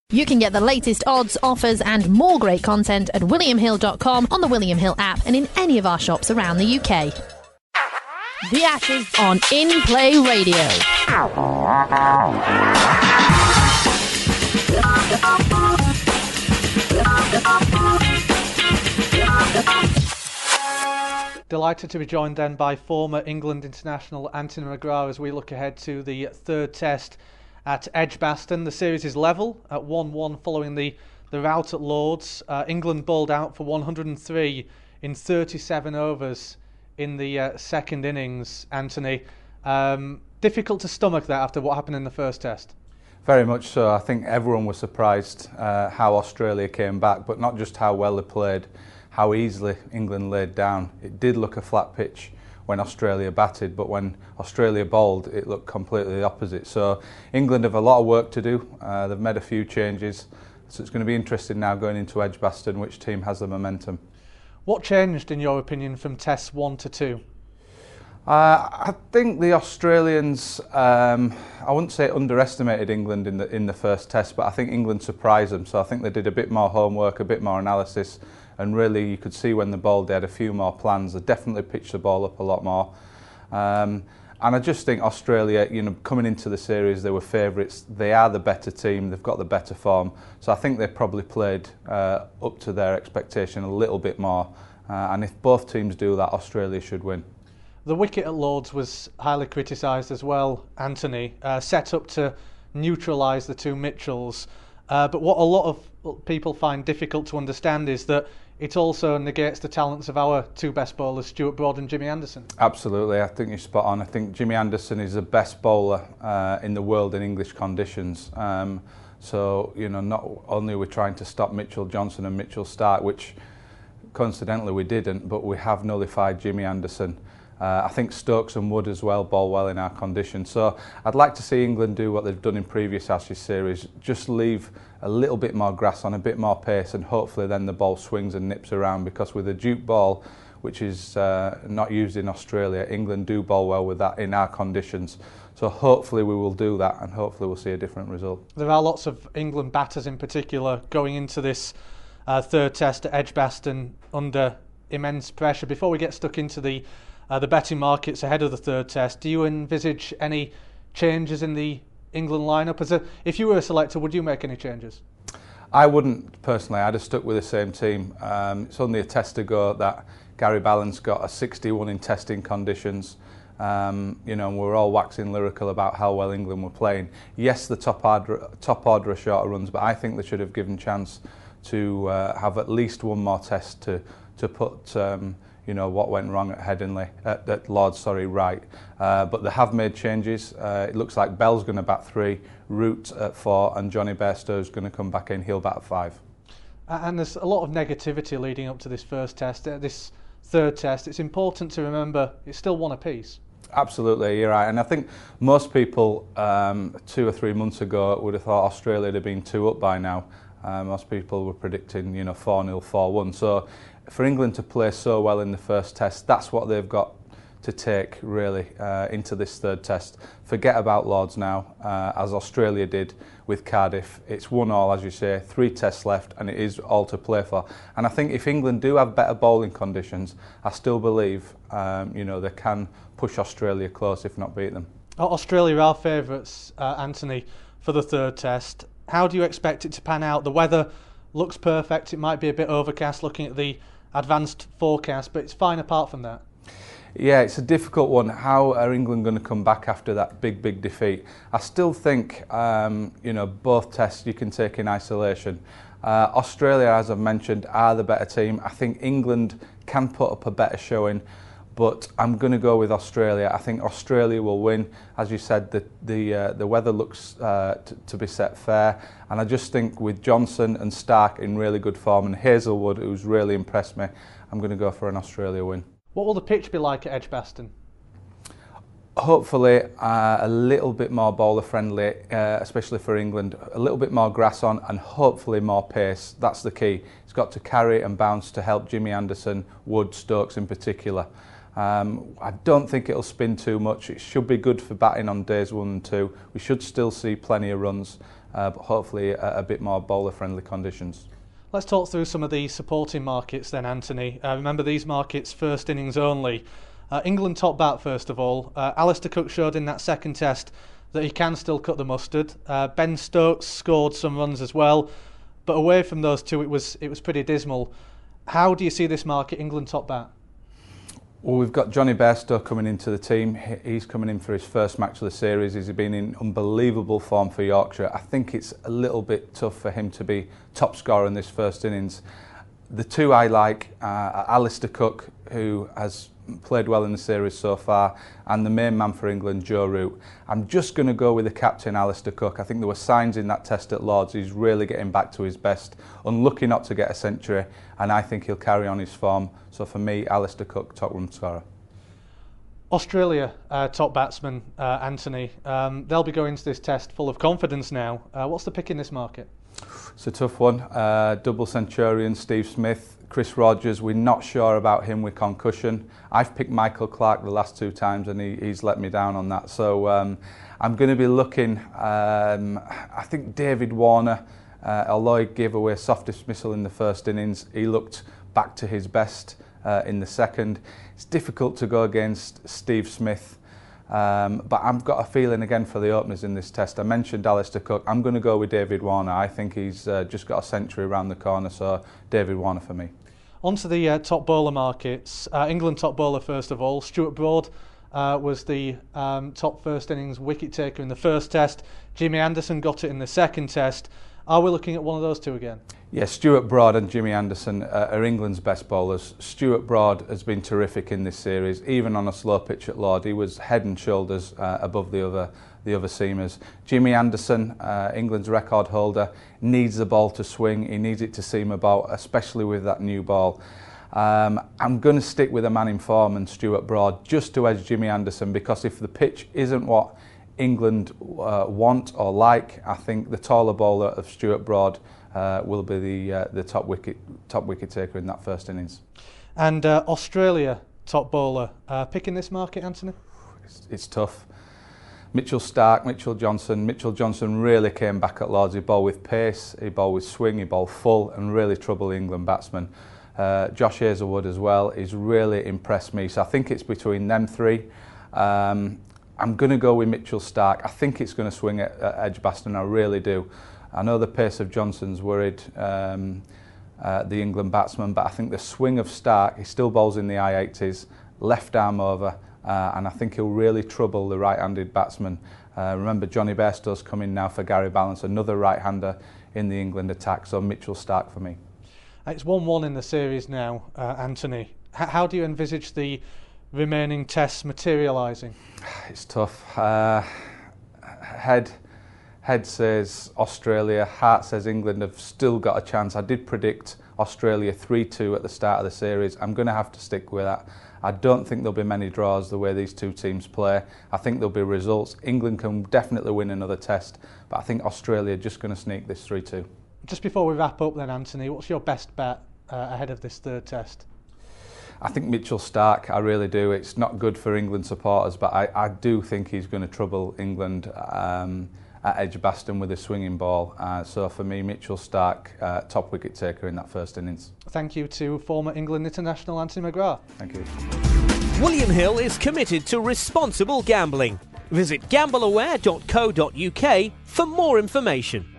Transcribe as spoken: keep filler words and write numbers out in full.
You can get the latest odds, offers and more great content at william hill dot com, on the William Hill app and in any of our shops around the U K. The Ashes on In Play Radio. Delighted to be joined then by former England international Anthony McGrath as we look ahead to the third test at Edgbaston. The series is level at one one following the, the rout at Lords. Uh, England bowled out for one hundred and three in thirty-seven overs in the uh, second innings, Anthony. Um, difficult to stomach that after what happened in the first test. Very much so. I think everyone was surprised uh, how Australia came back, but not just how well they played, how easily England laid down. It did look a flat pitch when Australia batted, but when Australia bowled, it looked completely the opposite. So England have a lot of work to do. Uh, they've made a few changes, so it's going to be interesting now going into Edgbaston which team has the momentum. What changed, in your opinion, from tests one to two? Uh, I think the Australians, um, I wouldn't say underestimated England in the in the first test, but I think England surprised them. So I think they did a bit more homework, a bit more analysis, and really you could see when they bowled they had a few more plans. They definitely pitched the ball up a lot more. Um, and I just think Australia, you know, coming into the series, they were favourites. They are the better team. They've got the better form. So I think they probably played uh, up to their expectation a little bit more. Uh, and if both teams do that, Australia should win. The wicket at Lords was highly criticised as well, Anthony, uh, set up to neutralise the two Mitchells. Uh, but what a lot of people find difficult to understand is that it also negates the talents of our two best bowlers, Stuart Broad and Jimmy Anderson. Absolutely, I think you're spot on. I think Jimmy Anderson is the best bowler uh, in the world in English conditions. Um, so, you know, not only are we trying to stop Mitchell Johnson and Mitchell Starc, which coincidentally we didn't, but we have nullified Jimmy Anderson. Uh, I think Stokes and Wood as well bowl well in our conditions. So I'd like to see England do what they've done in previous Ashes series, just leave a little bit more grass on, a bit more pace, and hopefully then the ball swings and nips around, because with a duke ball, which is uh, not used in Australia, England do bowl well with that in our conditions. So hopefully we will do that, and hopefully we'll see a different result. There are lots of England batters in particular going into this uh, third test at Edgbaston under immense pressure. Before we get stuck into the Uh, the betting markets ahead of the third test, do you envisage any changes in the England lineup? As a, if you were a selector, would you make any changes? I wouldn't personally. I'd have stuck with the same team. Um, it's only a test ago that Gary Ballance got a sixty-one in testing conditions. Um, you know, and we were all waxing lyrical about how well England were playing. Yes, the top order, top order are shorter runs, but I think they should have given chance to uh, have at least one more test to to put. Um, you know, what went wrong at Headingley, at, at Lords, sorry, right. Uh, but they have made changes. Uh, it looks like Bell's going to bat three, Root at four, and Johnny Bairstow's going to come back in, he'll bat at five. And there's a lot of negativity leading up to this first test, uh, this third test. It's important to remember it's still one apiece. Absolutely, you're right. And I think most people um, two or three months ago would have thought Australia would have been two up by now. Uh, most people were predicting, you know, four nil, four one. So for England to play so well in the first test, that's what they've got to take really uh, into this third test. Forget about Lords now, uh, as Australia did with Cardiff. It's one all, as you say, three tests left, and it is all to play for. And I think if England do have better bowling conditions, I still believe um, you know, they can push Australia close, if not beat them. Australia are favourites, uh, Anthony, for the third test. How do you expect it to pan out? The weather looks perfect. It might be a bit overcast looking at the advanced forecast, but it's fine apart from that. Yeah, it's a difficult one. How are England going to come back after that big, big defeat? I still think, um, you know, both tests you can take in isolation. Uh, Australia, as I've mentioned, are the better team. I think England can put up a better showing, but I'm going to go with Australia. I think Australia will win. As you said, the the, uh, the weather looks uh, t- to be set fair, and I just think with Johnson and Starc in really good form, and Hazelwood, who's really impressed me, I'm going to go for an Australia win. What will the pitch be like at Edgbaston? Hopefully uh, a little bit more bowler friendly, uh, especially for England. A little bit more grass on, and hopefully more pace. That's the key. It's got to carry and bounce to help Jimmy Anderson, Wood, Stokes in particular. Um, I don't think it'll spin too much. It should be good for batting on days one and two. We should still see plenty of runs, uh, but hopefully a, a bit more bowler-friendly conditions. Let's talk through some of the supporting markets then, Anthony. Uh, remember, these markets first innings only. Uh, England top bat first of all. Uh, Alistair Cook showed in that second test that he can still cut the mustard. Uh, Ben Stokes scored some runs as well, but away from those two, it was it was pretty dismal. How do you see this market, England top bat? Well, we've got Jonny Bairstow coming into the team. He's coming in for his first match of the series. He's been in unbelievable form for Yorkshire. I think it's a little bit tough for him to be top scorer in this first innings. The two I like uh, are Alistair Cook, who has played well in the series so far, and the main man for England, Joe Root. I'm just going to go with the captain, Alistair Cook. I think there were signs in that test at Lords he's really getting back to his best. Unlucky not to get a century, and I think he'll carry on his form. So for me, Alistair Cook, top run scorer. Australia, uh, top batsman, uh, Anthony. Um, they'll be going to this test full of confidence now. Uh, what's the pick in this market? It's a tough one. Uh, double centurion, Steve Smith. Chris Rogers, we're not sure about him with concussion. I've picked Michael Clarke the last two times and he, he's let me down on that. So um, I'm going to be looking, um, I think David Warner, uh, although he gave away a soft dismissal in the first innings, he looked back to his best uh, in the second. It's difficult to go against Steve Smith. Um, but I've got a feeling again for the openers in this test. I mentioned Alistair Cook. I'm going to go with David Warner. I think he's uh, just got a century around the corner, so David Warner for me. On to the uh, top bowler markets. Uh, England top bowler first of all. Stuart Broad uh, was the um, top first innings wicket taker in the first test. Jimmy Anderson got it in the second test. Are we looking at one of those two again? Yes, Stuart Broad and Jimmy Anderson uh, are England's best bowlers. Stuart Broad has been terrific in this series, even on a slow pitch at Lord. He was head and shoulders uh, above the other the other seamers. Jimmy Anderson, uh, England's record holder, needs the ball to swing. He needs it to seam about, especially with that new ball. Um, I'm going to stick with a man in form and Stuart Broad just to edge Jimmy Anderson, because if the pitch isn't what England uh, want or like, I think the taller bowler of Stuart Broad uh, will be the uh, the top wicket top wicket taker in that first innings. And uh, Australia top bowler, uh, picking this market, Anthony? It's, it's tough. Mitchell Starc, Mitchell Johnson. Mitchell Johnson really came back at Lords. He bowled with pace, he bowled with swing, he bowled full, and really troubled the England batsmen. Uh, Josh Hazlewood as well. He's really impressed me. So I think it's between them three. Um, I'm going to go with Mitchell Starc. I think it's going to swing at, at Edgbaston, I really do. I know the pace of Johnson's worried um, uh, the England batsman, but I think the swing of Starc, he still bowls in the high eighties, left arm over, uh, and I think he'll really trouble the right-handed batsman. Uh, remember, Jonny Bairstow's coming now for Gary Ballance, another right-hander in the England attack, so Mitchell Starc for me. It's one one in the series now, uh, Anthony. H- how do you envisage the remaining tests materialising? It's tough. Uh, head, head says Australia, heart says England have still got a chance. I did predict Australia three two at the start of the series. I'm going to have to stick with that. I don't think there'll be many draws the way these two teams play. I think there'll be results. England can definitely win another test, but I think Australia are just going to sneak this three two. Just before we wrap up then, Anthony, what's your best bet uh, ahead of this third test? I think Mitchell Starc, I really do. It's not good for England supporters, but I, I do think he's going to trouble England um, at Edgbaston with a swinging ball. Uh, so for me, Mitchell Starc, uh, top wicket taker in that first innings. Thank you to former England international Anthony McGrath. Thank you. William Hill is committed to responsible gambling. Visit gamble aware dot co dot U K for more information.